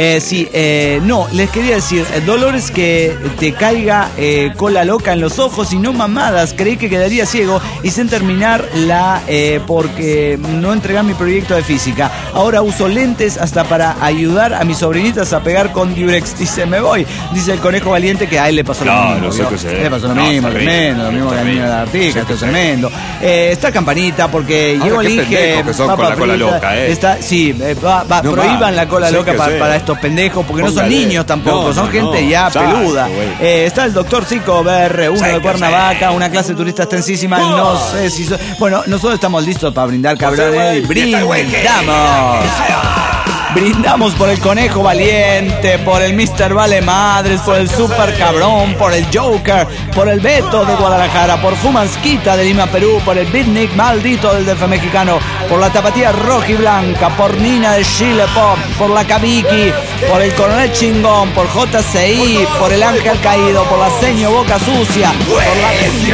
No, les quería decir, dolores que te caiga cola loca en los ojos y no mamadas. Creí que quedaría ciego y sin terminar porque no entregar mi proyecto de física. Ahora uso lentes hasta para ayudar a mis sobrinitas a pegar con Durex. Dice, me voy. Dice el Conejo Valiente que a él le pasó lo mismo. No sé qué sé. Le pasó lo mismo, tremendo, lo mismo que a mí me da esto es tremendo. Está Campanita porque llegó el Inge. Que son con la cola loca, prohíban la cola loca para estos pendejos, porque no son niños tampoco, son gente ya peluda. Está el doctor Zico BR1 de Cuernavaca, una clase turista extensísima. No sé si bueno, nosotros estamos listos para brindar, cabrones, y brindamos. Brindamos por el Conejo Valiente, por el Mr. Vale Madres, por el Super Cabrón, por el Joker, por el Beto de Guadalajara, por Fumansquita de Lima, Perú, por el Beatnik maldito del DF mexicano, por la Tapatía Roja y Blanca, por Nina de Chile Pop, por la Kabiki, por el Coronel Chingón, por JCI, por el Ángel Caído, por la Seño Boca Sucia, por la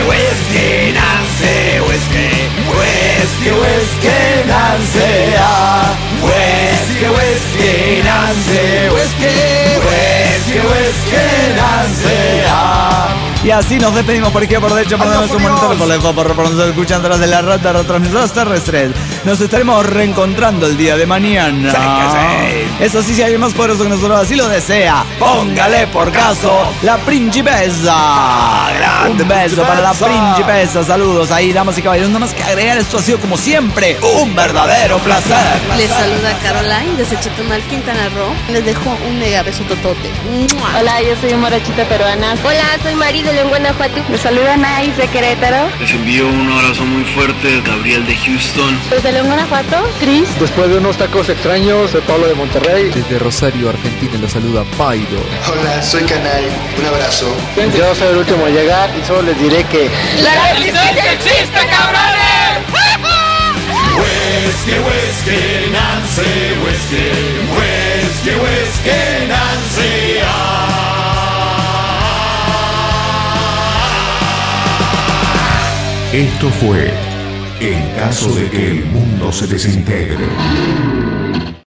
y así nos despedimos por izquierda, por derecha, por un monitor, por lejos, por nos escuchan tras de la rata retransmisoras terrestres. Nos estaremos reencontrando el día de mañana. Eso sí, si alguien más poderoso que nosotros así lo desea, póngale por caso la Principesa. Un beso para la Principesa. Saludos ahí, damas y caballeros. Nada más que agregar, esto ha sido como siempre un verdadero placer. Les saluda Caroline desde Chetumal, Quintana Roo. Les dejo un mega beso totote. Hola, yo soy Morachita peruana. Hola, soy Mari de León, Guanajuato. Les saluda Naís de Querétaro. Les envío un abrazo muy fuerte, Gabriel de Houston. Desde León, Guanajuato, Cris. Después de unos tacos extraños, soy Pablo de Monterrey. Desde Rosario, Argentina, los saluda Paido. Hola, soy Canal. Un abrazo. Yo soy el último a llegar y solo les diré que... ¡La resistencia existe, cabrones! Whisky, Nancy, whisky, Nancy. Esto fue En caso de que el mundo se desintegre.